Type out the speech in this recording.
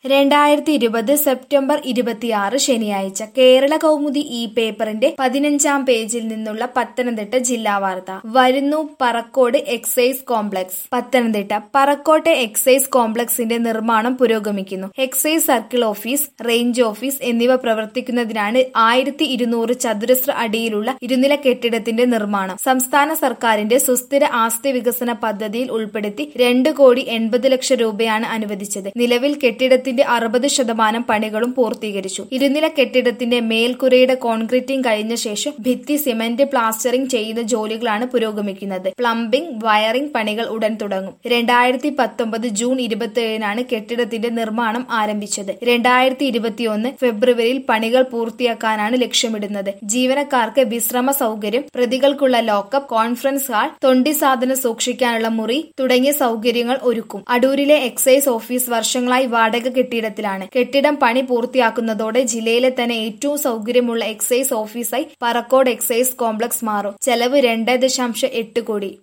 2020 September 26 ശനിയാഴ്ച കേരള കൗമുദി ഈ പേപ്പറിന്റെ 15-ാം പേജിൽ നിന്നുള്ള പത്തനംതിട്ട ജില്ലാ വാർത്ത. വരുന്നു പറക്കോട് എക്സൈസ് കോംപ്ലക്സ്. പത്തനംതിട്ട പറക്കോട്ടെ എക്സൈസ് കോംപ്ലക്സിന്റെ നിർമ്മാണം പുരോഗമിക്കുന്നു. Excise circle office, range office എന്നിവ പ്രവർത്തിക്കുന്നതിനാണ് 1200 ചതുരശ്ര അടിയിലുള്ള ഇരുനില കെട്ടിടത്തിന്റെ നിർമ്മാണം. സംസ്ഥാന സർക്കാരിന്റെ സുസ്ഥിര ആസ്തി വികസന പദ്ധതിയിൽ ഉൾപ്പെടുത്തി 2,80,00,000 രൂപയാണ് അനുവദിച്ചത്. നിലവിൽ കെട്ടിടത്തിന്റെ 60% പണികളും പൂർത്തീകരിച്ചു. ഇരുനില കെട്ടിടത്തിന്റെ മേൽക്കുരയുടെ കോൺക്രീറ്റിംഗ് കഴിഞ്ഞ ശേഷം ഭിത്തി, സിമന്റ്, പ്ലാസ്റ്ററിംഗ് ചെയ്യുന്ന ജോലികളാണ് പുരോഗമിക്കുന്നത്. പ്ലംബിംഗ്, വയറിംഗ് പണികൾ ഉടൻ തുടങ്ങും. 2019 ജൂൺ 27-നാണ് കെട്ടിടത്തിന്റെ നിർമ്മാണം ആരംഭിച്ചത്. 2021 ഫെബ്രുവരിയിൽ പണികൾ പൂർത്തിയാക്കാനാണ് ലക്ഷ്യമിടുന്നത്. ജീവനക്കാർക്ക് വിശ്രമ സൗകര്യം, പ്രതികൾക്കുള്ള ലോക്കപ്പ്, കോൺഫറൻസ് ഹാൾ, തൊണ്ടി സാധനം സൂക്ഷിക്കാനുള്ള മുറി തുടങ്ങിയ സൗകര്യങ്ങൾ ഒരുക്കും. അടൂരിലെ എക്സൈസ് ഓഫീസ് വർഷങ്ങളായി വാടക കെട്ടിടത്തിലാണ്. കെട്ടിടം പണി പൂർത്തിയാക്കുന്നതോടെ ജില്ലയിലെ തന്നെ ഏറ്റവും സൗകര്യമുള്ള എക്സൈസ് ഓഫീസായി പറക്കോട് എക്സൈസ് കോംപ്ലക്സ് മാറും. ചെലവ് 2.8 കോടി.